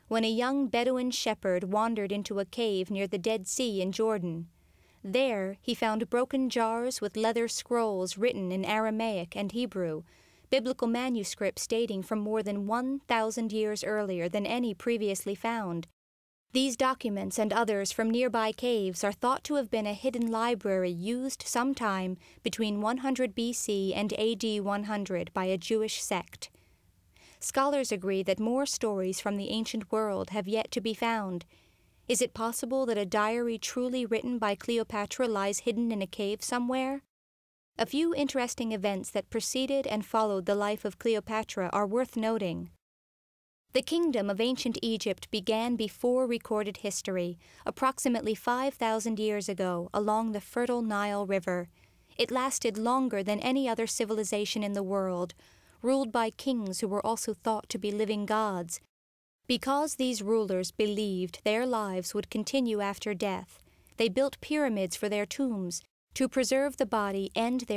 when a young Bedouin shepherd wandered into a cave near the Dead Sea in Jordan. There he found broken jars with leather scrolls written in Aramaic and Hebrew, biblical manuscripts dating from more than 1,000 years earlier than any previously found. These documents and others from nearby caves are thought to have been a hidden library used sometime between 100 BC and AD 100 by a Jewish sect. Scholars agree that more stories from the ancient world have yet to be found. Is it possible that a diary truly written by Cleopatra lies hidden in a cave somewhere? A few interesting events that preceded and followed the life of Cleopatra are worth noting. The kingdom of ancient Egypt began before recorded history, approximately 5,000 years ago, along the fertile Nile River. It lasted longer than any other civilization in the world, ruled by kings who were also thought to be living gods. Because these rulers believed their lives would continue after death, they built pyramids for their tombs to preserve the body and their